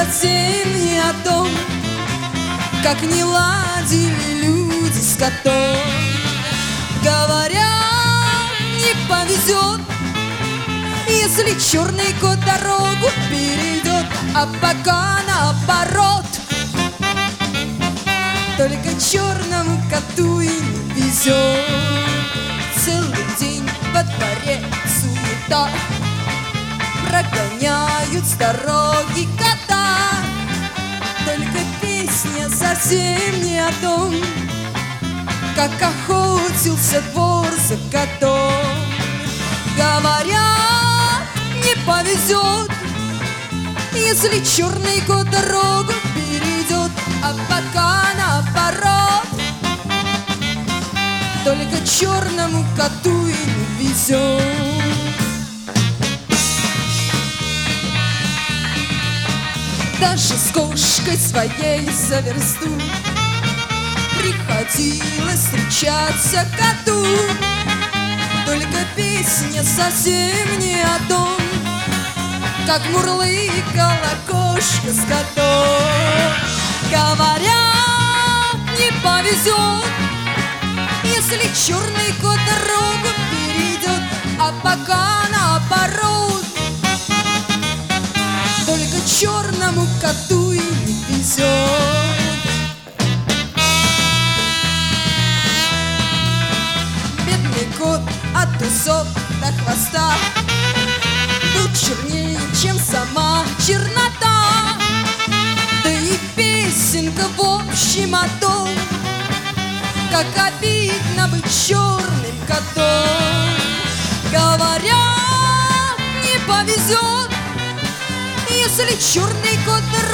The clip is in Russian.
совсем не о том, как не ладили люди с котом. Говорят, не повезет, если черный кот дорогу перейдет, а пока наоборот. Только черному коту и не везет. Целый день во дворе суета, прогоняют с дороги кота. Только песня совсем не о том, как охотился двор за котом. Говорят, не повезет, если черный кот дорогу перейдет, а пока наоборот. Только черному коту и не везет. Даже с кошкой своей за версту приходилось встречаться коту. Только песня совсем не о том, как мурлыкала кошка с котом. Говорят, не повезет, если черный кот дорогу перейдет, а пока наоборот. Только черному коту и не везет. Бедный кот от усов до хвоста был чернее, чем сама чернота. Да и песенка в общем о том, как обидно быть черным котом. Говорят, не повезет, если черный кот